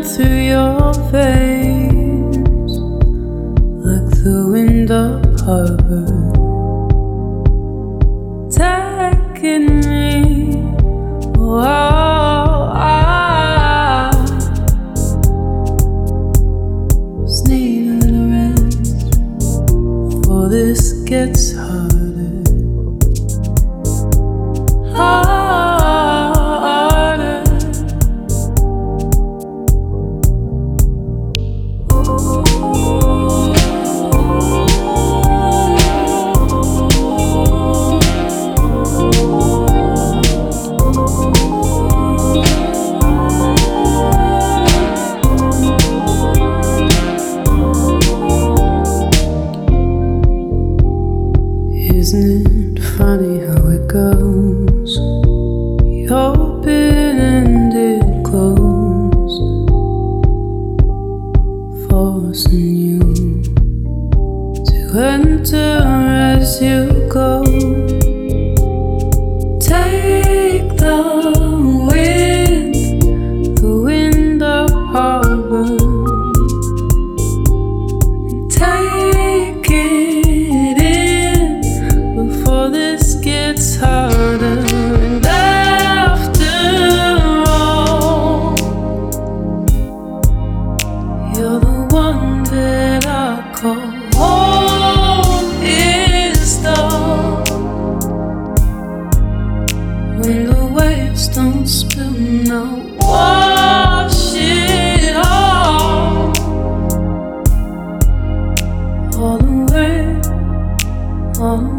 through your veins like the wind of harbor, taking me. Oh, I just need a little rest before this gets harder, harder. Isn't it funny how it goes? You open and it closed, forcing you to enter as you go. Take the wind of harbor, and take it in before this gets harder. And after all, you're the one that I call home. Is dark when the waves don't spill, now wash it all the way.